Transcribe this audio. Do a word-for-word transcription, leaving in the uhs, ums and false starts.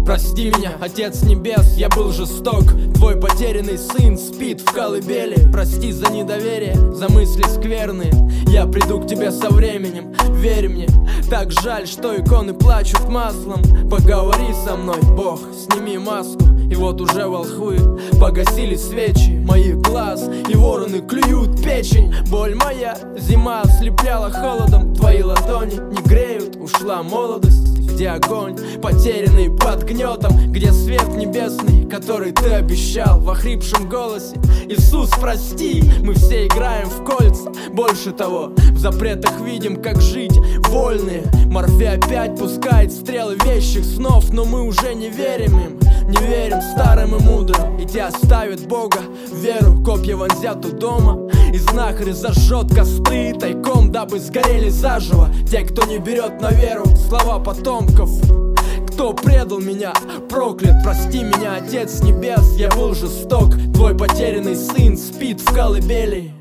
Прости меня, Отец Небес, я был жесток. Твой потерянный сын спит в колыбели. Прости за недоверие, за мысли скверные. Я приду к тебе со временем, верь мне. Так жаль, что иконы плачут маслом. Поговори со мной, Бог, сними маску. И вот уже волхвы погасили свечи моих глаз, и вороны клюют печень. Боль моя, зима ослепляла холодом. Твои ладони не греют, ушла молодость. Где огонь, потерянный под гнетом? Где свет небесный, который ты обещал в охрипшем голосе? Иисус, прости, мы все играем в кольца. Больше того, в запретах видим, как жить вольные. Морфей опять пускает стрелы вещих снов, но мы уже не верим им. Не верим старым и мудрым, и те оставят Бога. Веру копья вонзят у дома, и знахарь зажжет костры тайком, дабы сгорели заживо те, кто не берет на веру слова потомков. Кто предал меня, проклят, прости меня, Отец Небес, я был жесток. Твой потерянный сын спит в колыбели.